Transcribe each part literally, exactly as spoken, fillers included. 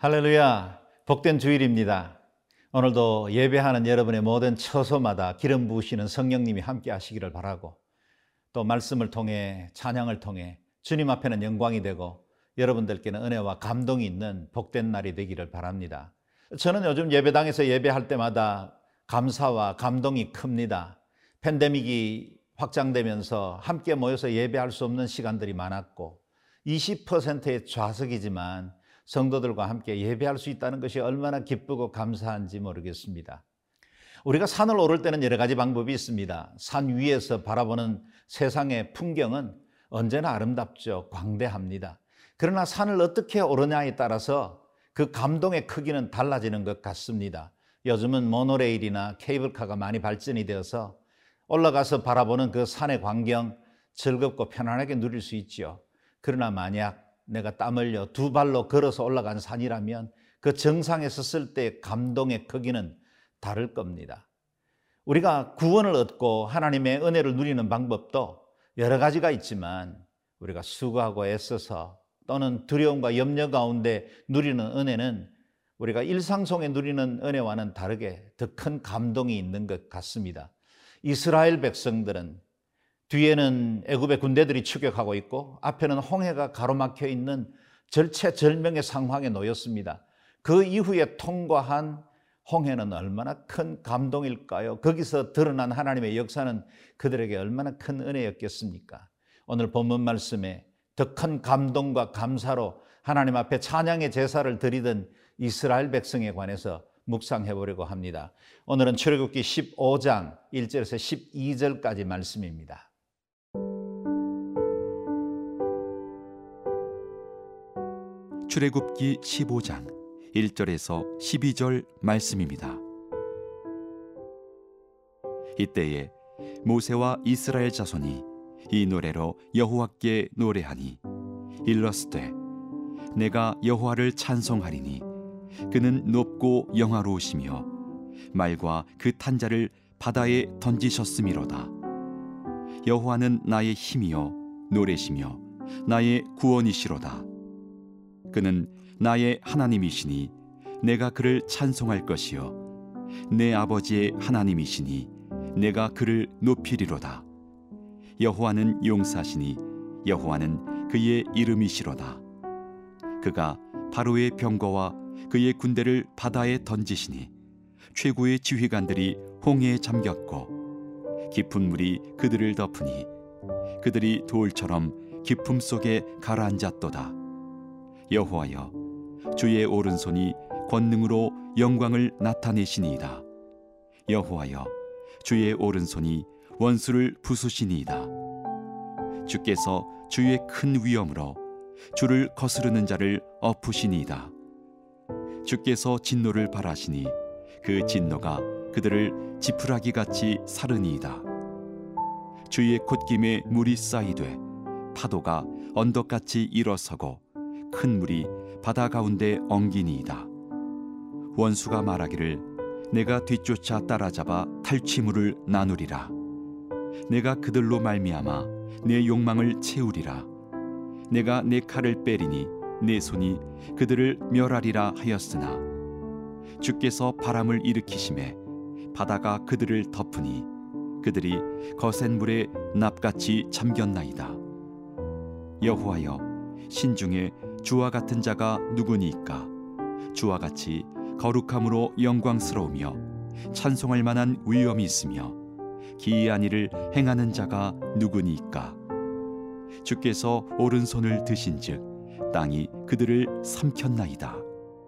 할렐루야, 복된 주일입니다. 오늘도 예배하는 여러분의 모든 처소마다 기름 부으시는 성령님이 함께 하시기를 바라고, 또 말씀을 통해 찬양을 통해 주님 앞에는 영광이 되고 여러분들께는 은혜와 감동이 있는 복된 날이 되기를 바랍니다. 저는 요즘 예배당에서 예배할 때마다 감사와 감동이 큽니다. 팬데믹이 확장되면서 함께 모여서 예배할 수 없는 시간들이 많았고, 이십 퍼센트의 좌석이지만 성도들과 함께 예배할 수 있다는 것이 얼마나 기쁘고 감사한지 모르겠습니다. 우리가 산을 오를 때는 여러 가지 방법이 있습니다. 산 위에서 바라보는 세상의 풍경은 언제나 아름답죠. 광대합니다. 그러나 산을 어떻게 오르냐에 따라서 그 감동의 크기는 달라지는 것 같습니다. 요즘은 모노레일이나 케이블카가 많이 발전이 되어서 올라가서 바라보는 그 산의 광경 즐겁고 편안하게 누릴 수 있죠. 그러나 만약 내가 땀 흘려 두 발로 걸어서 올라간 산이라면 그 정상에 섰을 때 감동의 크기는 다를 겁니다. 우리가 구원을 얻고 하나님의 은혜를 누리는 방법도 여러 가지가 있지만, 우리가 수고하고 애써서 또는 두려움과 염려 가운데 누리는 은혜는 우리가 일상 속에 누리는 은혜와는 다르게 더 큰 감동이 있는 것 같습니다. 이스라엘 백성들은 뒤에는 애굽의 군대들이 추격하고 있고 앞에는 홍해가 가로막혀 있는 절체절명의 상황에 놓였습니다. 그 이후에 통과한 홍해는 얼마나 큰 감동일까요? 거기서 드러난 하나님의 역사는 그들에게 얼마나 큰 은혜였겠습니까? 오늘 본문 말씀에 더 큰 감동과 감사로 하나님 앞에 찬양의 제사를 드리던 이스라엘 백성에 관해서 묵상해 보려고 합니다. 오늘은 출애굽기 십오 장 일 절에서 십이 절까지 말씀입니다. 출애굽기 십오 장 일 절에서 십이 절 말씀입니다. 이때에 모세와 이스라엘 자손이 이 노래로 여호와께 노래하니, 일러스되 내가 여호와를 찬송하리니 그는 높고 영화로우시며 말과 그 탄자를 바다에 던지셨음이로다. 여호와는 나의 힘이요 노래시며 나의 구원이시로다. 그는 나의 하나님이시니 내가 그를 찬송할 것이요 내 아버지의 하나님이시니 내가 그를 높이리로다. 여호와는 용사시니 여호와는 그의 이름이시로다. 그가 바로의 병거와 그의 군대를 바다에 던지시니 최고의 지휘관들이 홍해에 잠겼고 깊은 물이 그들을 덮으니 그들이 돌처럼 깊음 속에 가라앉았도다. 여호와여, 주의 오른손이 권능으로 영광을 나타내시니이다. 여호와여, 주의 오른손이 원수를 부수시니이다. 주께서 주의 큰 위엄으로 주를 거스르는 자를 엎으시니이다. 주께서 진노를 발하시니 그 진노가 그들을 지푸라기같이 사르니이다. 주의 콧김에 물이 쌓이되 파도가 언덕같이 일어서고 큰 물이 바다 가운데 엉기니이다. 원수가 말하기를 내가 뒤쫓아 따라잡아 탈취물을 나누리라. 내가 그들로 말미암아 내 욕망을 채우리라. 내가 내 칼을 빼리니 내 손이 그들을 멸하리라 하였으나 주께서 바람을 일으키심에 바다가 그들을 덮으니 그들이 거센 물에 납같이 잠겼나이다. 여호와여, 신중에 주와 같은 자가 누구니이까? 주와 같이 거룩함으로 영광스러우며 찬송할 만한 위엄이 있으며 기이한 일을 행하는 자가 누구니이까? 주께서 오른손을 드신즉 땅이 그들을 삼켰나이다.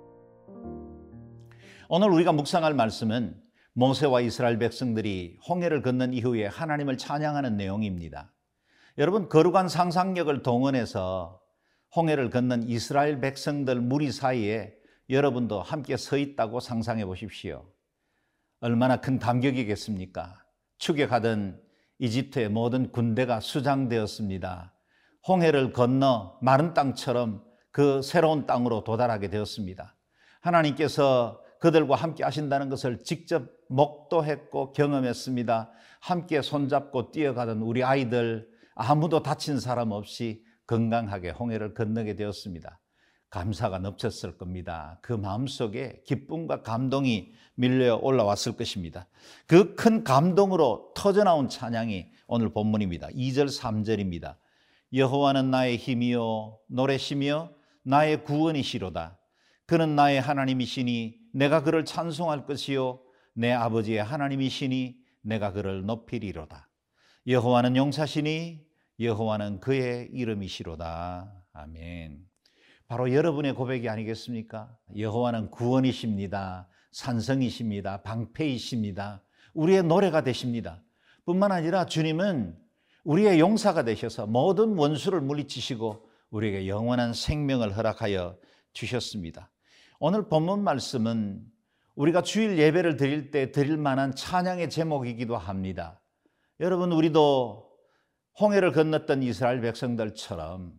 오늘 우리가 묵상할 말씀은 모세와 이스라엘 백성들이 홍해를 건넌 이후에 하나님을 찬양하는 내용입니다. 여러분, 거룩한 상상력을 동원해서 홍해를 건넌 이스라엘 백성들 무리 사이에 여러분도 함께 서 있다고 상상해 보십시오. 얼마나 큰 감격이겠습니까? 추격하던 이집트의 모든 군대가 수장되었습니다. 홍해를 건너 마른 땅처럼 그 새로운 땅으로 도달하게 되었습니다. 하나님께서 그들과 함께 하신다는 것을 직접 목도했고 경험했습니다. 함께 손잡고 뛰어가던 우리 아이들 아무도 다친 사람 없이 건강하게 홍해를 건너게 되었습니다. 감사가 넘쳤을 겁니다. 그 마음속에 기쁨과 감동이 밀려 올라왔을 것입니다. 그 큰 감동으로 터져나온 찬양이 오늘 본문입니다. 이 절 삼 절입니다. 여호와는 나의 힘이요 노래시며 나의 구원이시로다. 그는 나의 하나님이시니 내가 그를 찬송할 것이요 내 아버지의 하나님이시니 내가 그를 높이리로다. 여호와는 용사시니 여호와는 그의 이름이시로다. 아멘. 바로 여러분의 고백이 아니겠습니까? 여호와는 구원이십니다. 산성이십니다. 방패이십니다. 우리의 노래가 되십니다. 뿐만 아니라 주님은 우리의 용사가 되셔서 모든 원수를 물리치시고 우리에게 영원한 생명을 허락하여 주셨습니다. 오늘 본문 말씀은 우리가 주일 예배를 드릴 때 드릴 만한 찬양의 제목이기도 합니다. 여러분, 우리도 홍해를 건넜던 이스라엘 백성들처럼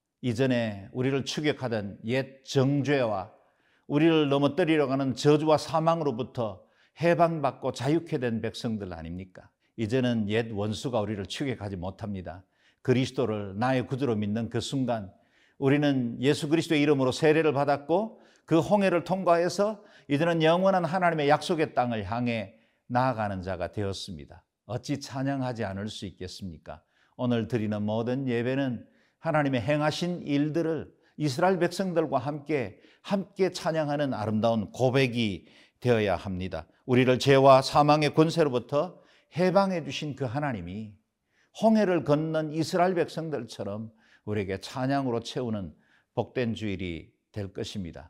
이전에 우리를 추격하던 옛 정죄와 우리를 넘어뜨리려고 하는 저주와 사망으로부터 해방받고 자유케 된 백성들 아닙니까? 이제는 옛 원수가 우리를 추격하지 못합니다. 그리스도를 나의 구주로 믿는 그 순간 우리는 예수 그리스도의 이름으로 세례를 받았고 그 홍해를 통과해서 이제는 영원한 하나님의 약속의 땅을 향해 나아가는 자가 되었습니다. 어찌 찬양하지 않을 수 있겠습니까? 오늘 드리는 모든 예배는 하나님의 행하신 일들을 이스라엘 백성들과 함께 함께 찬양하는 아름다운 고백이 되어야 합니다. 우리를 죄와 사망의 권세로부터 해방해 주신 그 하나님이 홍해를 건넌 이스라엘 백성들처럼 우리에게 찬양으로 채우는 복된 주일이 될 것입니다.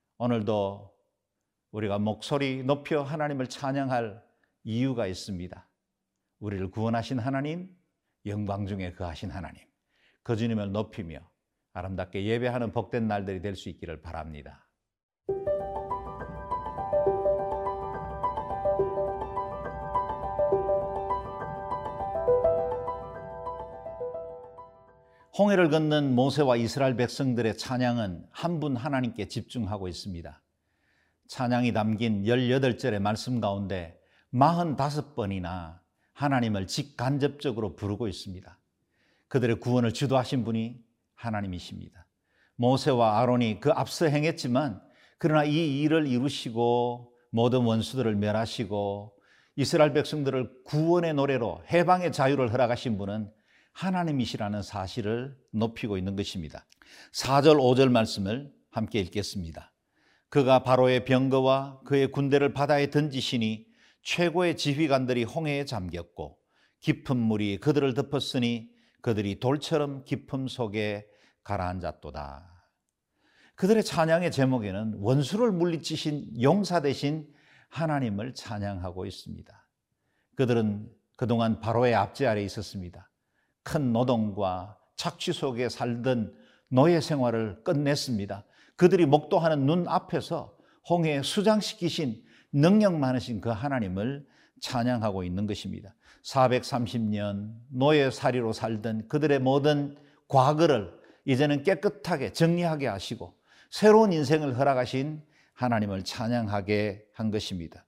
오늘도 우리가 목소리 높여 하나님을 찬양할 이유가 있습니다. 우리를 구원하신 하나님, 영광 중에 거하신 하나님, 그 주님을 높이며 아름답게 예배하는 복된 날들이 될 수 있기를 바랍니다. 홍해를 건넌 모세와 이스라엘 백성들의 찬양은 한 분 하나님께 집중하고 있습니다. 찬양이 담긴 십팔 절의 말씀 가운데 사십오 번이나 하나님을 직간접적으로 부르고 있습니다. 그들의 구원을 주도하신 분이 하나님이십니다. 모세와 아론이 그 앞서 행했지만 그러나 이 일을 이루시고 모든 원수들을 멸하시고 이스라엘 백성들을 구원의 노래로 해방의 자유를 허락하신 분은 하나님이시라는 사실을 높이고 있는 것입니다. 사 절 오 절 말씀을 함께 읽겠습니다. 그가 바로의 병거와 그의 군대를 바다에 던지시니 최고의 지휘관들이 홍해에 잠겼고 깊은 물이 그들을 덮었으니 그들이 돌처럼 깊음 속에 가라앉았도다. 그들의 찬양의 제목에는 원수를 물리치신 용사 되신 하나님을 찬양하고 있습니다. 그들은 그동안 바로의 압제 아래에 있었습니다. 큰 노동과 착취 속에 살던 노예 생활을 끝냈습니다. 그들이 목도하는 눈 앞에서 홍해에 수장시키신 능력 많으신 그 하나님을 찬양하고 있는 것입니다. 사백삼십 년 노예살이로 살던 그들의 모든 과거를 이제는 깨끗하게 정리하게 하시고 새로운 인생을 허락하신 하나님을 찬양하게 한 것입니다.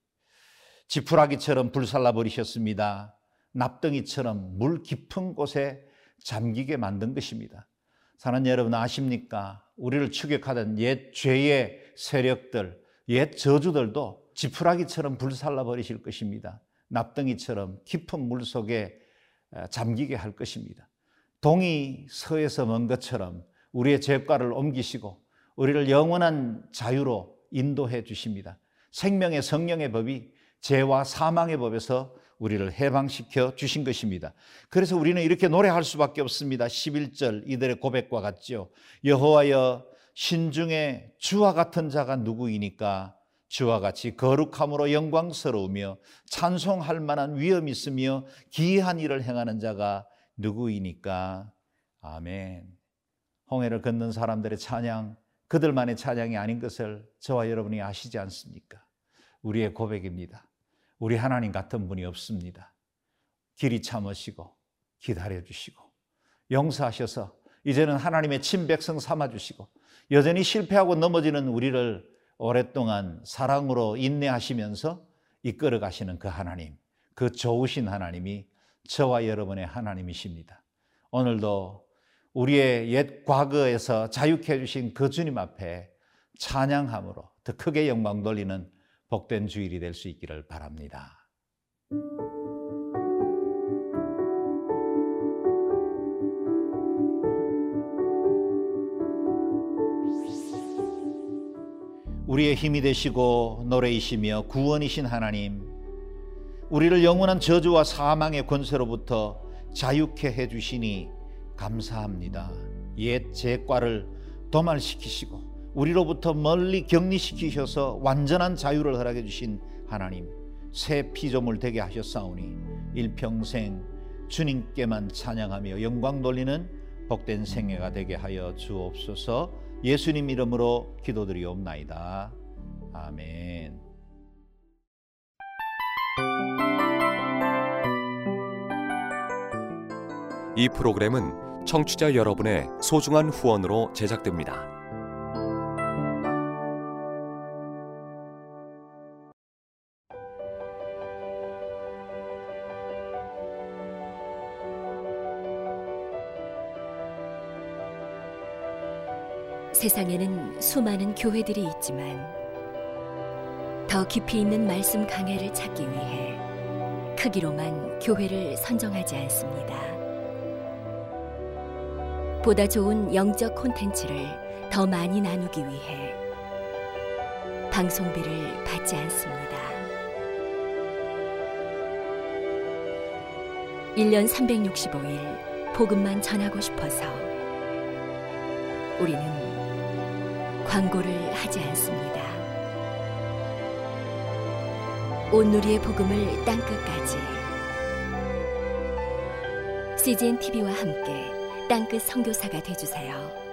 지푸라기처럼 불살라 버리셨습니다. 납덩이처럼 물 깊은 곳에 잠기게 만든 것입니다. 사랑하는 여러분, 아십니까? 우리를 추격하던 옛 죄의 세력들, 옛 저주들도 지푸라기처럼 불살라 버리실 것입니다. 납덩이처럼 깊은 물 속에 잠기게 할 것입니다. 동이 서에서 먼 것처럼 우리의 죄과를 옮기시고 우리를 영원한 자유로 인도해 주십니다. 생명의 성령의 법이 죄와 사망의 법에서 우리를 해방시켜 주신 것입니다. 그래서 우리는 이렇게 노래할 수밖에 없습니다. 십일 절 이들의 고백과 같죠. 여호와여, 신중에 주와 같은 자가 누구이니까? 주와 같이 거룩함으로 영광스러우며 찬송할 만한 위엄이 있으며 기이한 일을 행하는 자가 누구이니까? 아멘. 홍해를 건넌 사람들의 찬양, 그들만의 찬양이 아닌 것을 저와 여러분이 아시지 않습니까? 우리의 고백입니다. 우리 하나님 같은 분이 없습니다. 길이 참으시고 기다려주시고 용서하셔서 이제는 하나님의 친백성 삼아주시고 여전히 실패하고 넘어지는 우리를 오랫동안 사랑으로 인내하시면서 이끌어 가시는 그 하나님, 그 좋으신 하나님이 저와 여러분의 하나님이십니다. 오늘도 우리의 옛 과거에서 자유케 해주신 그 주님 앞에 찬양함으로 더 크게 영광 돌리는 복된 주일이 될 수 있기를 바랍니다. 우리의 힘이 되시고 노래이시며 구원이신 하나님, 우리를 영원한 저주와 사망의 권세로부터 자유케 해주시니 감사합니다. 옛 죄과를 도말시키시고 우리로부터 멀리 격리시키셔서 완전한 자유를 허락해 주신 하나님, 새 피조물 되게 하셨사오니 일평생 주님께만 찬양하며 영광 돌리는 복된 생애가 되게 하여 주옵소서. 예수님 이름으로 기도드리옵나이다. 아멘. 이 프로그램은 청취자 여러분의 소중한 후원으로 제작됩니다. 세상에는 수많은 교회들이 있지만 더 깊이 있는 말씀 강해를 찾기 위해 크기로만 교회를 선정하지 않습니다. 보다 좋은 영적 콘텐츠를 더 많이 나누기 위해 방송비를 받지 않습니다. 일 년 삼백육십오 일 복음만 전하고 싶어서 우리는 광고를 하지 않습니다. 온누리의 복음을 땅끝까지 씨지엔 티비와 함께 땅끝 선교사가 되어주세요.